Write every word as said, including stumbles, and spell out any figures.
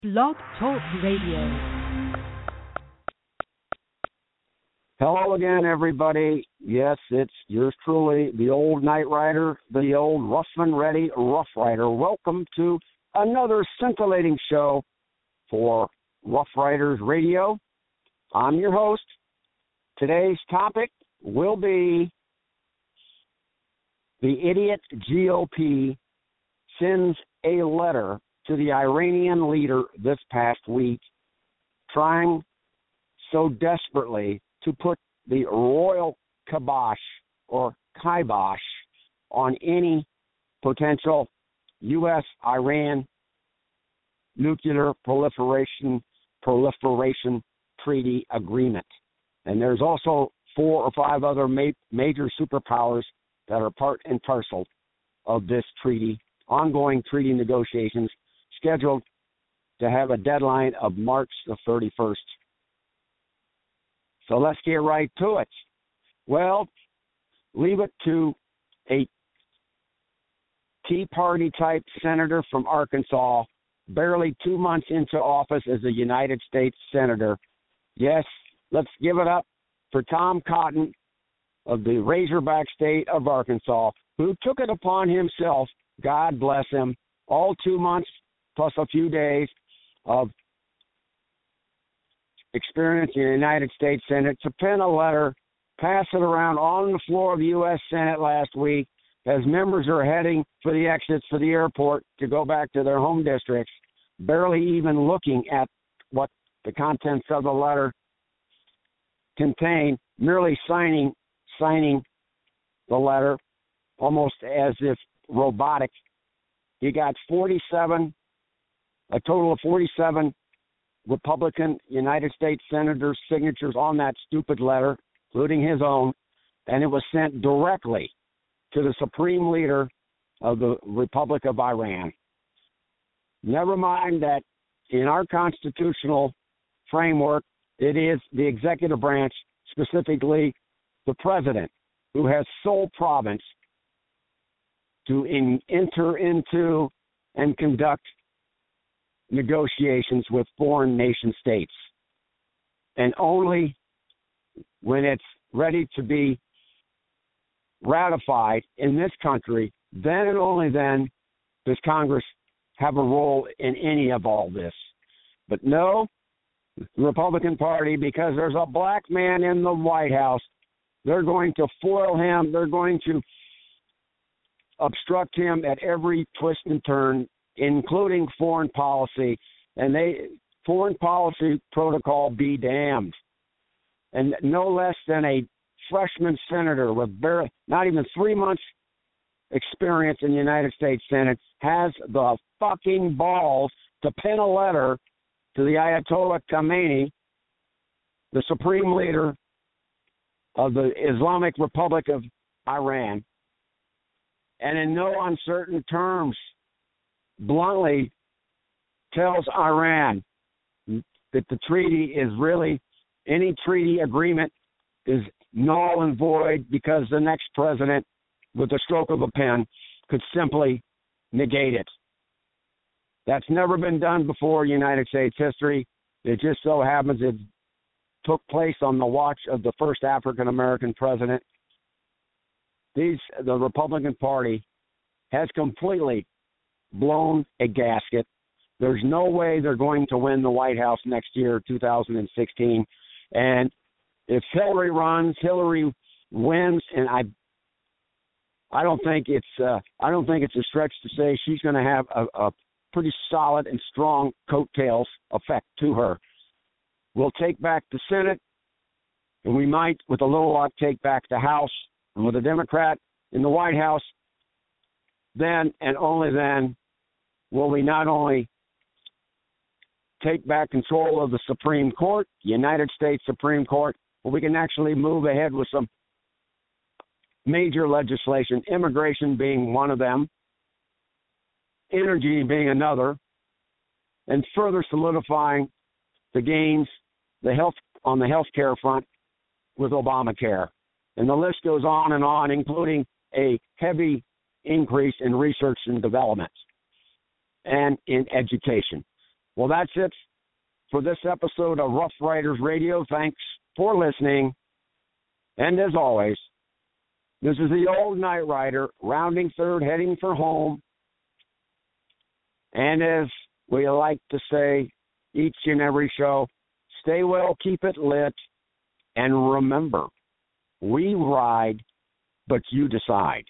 Blog Talk Radio. Hello again, everybody. Yes, it's yours truly, the old Night Rider, the old rough and ready Rough Rider. Welcome to another scintillating show for Rough Riders Radio. I'm your host. Today's topic will be the idiot G O P sends a letter to the Iranian leader this past week, trying so desperately to put the royal kibosh or kibosh on any potential U S Iran nuclear proliferation proliferation treaty agreement. And there's also four or five other ma- major superpowers that are part and parcel of this treaty, ongoing treaty negotiations, scheduled to have a deadline of March the thirty-first. So let's get right to it. Well, leave it to a Tea Party type senator from Arkansas, barely two months into office as a United States senator. Yes, let's give it up for Tom Cotton of the Razorback state of Arkansas, who took it upon himself, God bless him, all two months plus a few days of experience in the United States Senate to pen a letter, pass it around on the floor of the U S Senate last week as members are heading for the exits for the airport to go back to their home districts, barely even looking at what the contents of the letter contain, merely signing signing the letter almost as if robotic. You got forty-seven, a total of forty-seven Republican United States senators' signatures on that stupid letter, including his own, and it was sent directly to the supreme leader of the Republic of Iran. Never mind that in our constitutional framework, it is the executive branch, specifically the president, who has sole province to in, enter into and conduct negotiations with foreign nation states. And only when it's ready to be ratified in this country, then and only then does Congress have a role in any of all this. But no, the Republican Party, because there's a black man in the White House, they're going to foil him. They're going to obstruct him at every twist and turn, including foreign policy. And they foreign policy protocol be damned. And no less than a freshman senator with barely, not even three months experience in the United States Senate has the fucking balls to pen a letter to the Ayatollah Khamenei, the supreme leader of the Islamic Republic of Iran, and in no uncertain terms, bluntly tells Iran that the treaty is really, any treaty agreement is null and void because the next president, with the stroke of a pen, could simply negate it. That's never been done before in United States history. It just so happens it took place on the watch of the first African-American president. These, the Republican Party has completely blown a gasket. There's no way they're going to win the White House next year, two thousand sixteen. And if Hillary runs, Hillary wins, and I, I don't think it's, uh, I don't think it's a stretch to say she's going to have a, a pretty solid and strong coattails effect to her. We'll take back the Senate, and we might, with a little luck, take back the House. And with a Democrat in the White House, then and only then will we not only take back control of the Supreme Court, United States Supreme Court, but we can actually move ahead with some major legislation, immigration being one of them, energy being another, and further solidifying the gains the health on the health care front with Obamacare. And the list goes on and on, including a heavy increase in research and development and in education. Well, that's it for this episode of Rough Riders Radio. Thanks for listening. And as always, this is the old Night Rider, rounding third, heading for home. And as we like to say each and every show, stay well, keep it lit, and remember, we ride, but you decide.